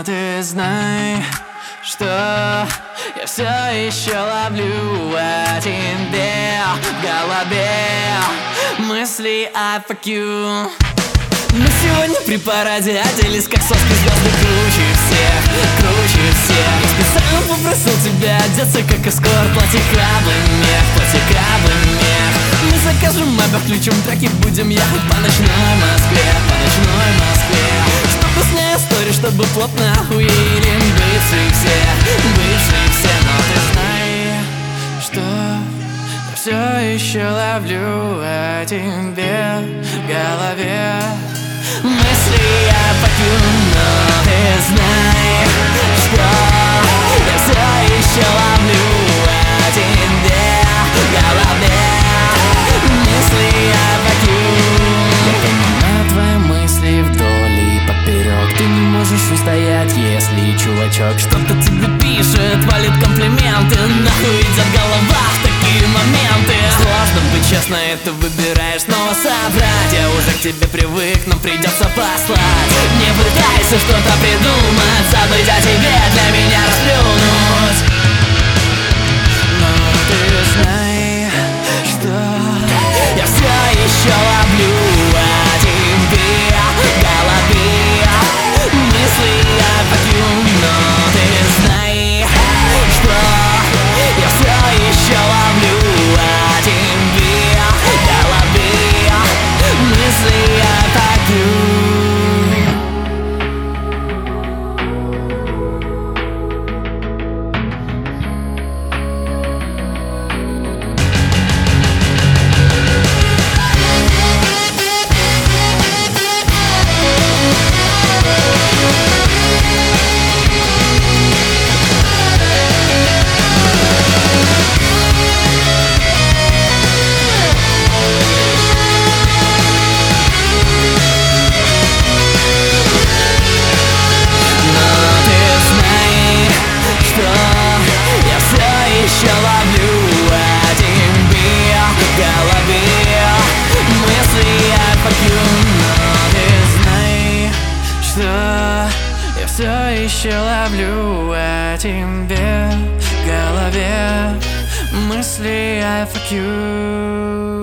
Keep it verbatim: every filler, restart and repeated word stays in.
Но ты знай, что я все еще ловлю о тебе в голове мысли о fuck you. Мы сегодня при параде оделись как соски, звезды круче всех, круче всех. Я специально попросил тебя одеться как эскорт, платье краблый мех, платье краблый мех. Мы закажем мобер, включим треки, будем ехать по ночной Москве, по ночной Москве. Чтобы снять историю, чтобы плотно охуели бывшие все, бывшие все. Но ты знай, что я все еще ловлю о тебе в голове мысли о fuck you. Но ты знай, что я все еще ловлю о тебе в голове мысли о fuck you. Я понимаю твои мысли вдоль и поперек. Ты не можешь устоять, если чувачок что-то тебе пишет, валит комплименты. Нахуй идет голова в такие моменты. Сложно быть честно, и ты выбираешь снова соврать. Я уже к тебе привык, но придется послать. Не пытайся что-то придумать, забыть о тебе, для меня расплюнуть. Но ты знай, что я все еще ловлю о тебе в голове мысли о fuck you. Но ты знай, что я все еще ловлю о тебе в голове мысли о fuck you. Я все еще ловлю о тебе в голове мысли о fuck you.